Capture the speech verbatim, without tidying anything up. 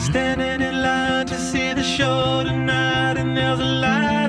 Standing in line to see the show tonight, and there's a light